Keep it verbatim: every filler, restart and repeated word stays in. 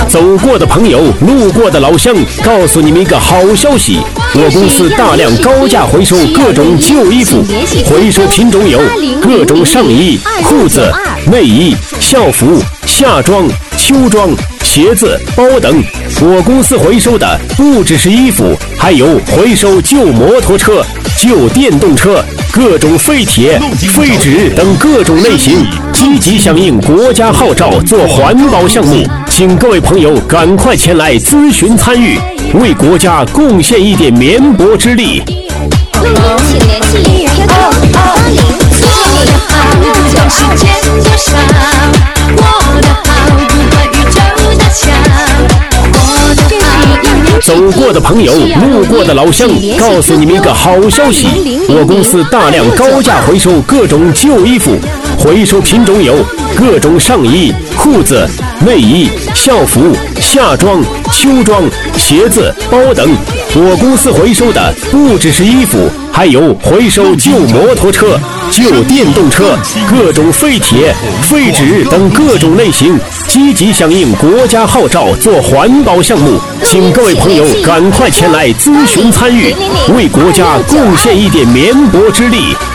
走过的朋友，路过的老乡，告诉你们一个好消息，我公司大量高价回收各种旧衣服，回收品种有各种上衣、裤子、内衣、校服、夏装、秋装、鞋子、包等。我公司回收的不只是衣服，还有回收旧摩托车、旧电动车、各种废铁、废纸等各种类型，积极响应国家号召做环保项目，请各位朋友赶快前来咨询参与，为国家贡献一点绵薄之力。 录音请联系幺八零四零二九世界多少，我的好不管宇宙大小，我的好。 走过的朋友，路过的老乡，告诉你们一个好消息，我公司大量高价回收各种旧衣服，回收品种有各种上衣、裤子、内衣、校服、夏装、秋装、鞋子、包等。我公司回收的不只是衣服，还有回收旧摩托车、旧电动车、各种废铁、废纸等各种类型，积极响应国家号召做环保项目，请各位朋友赶快前来咨询参与，为国家贡献一点绵薄之力。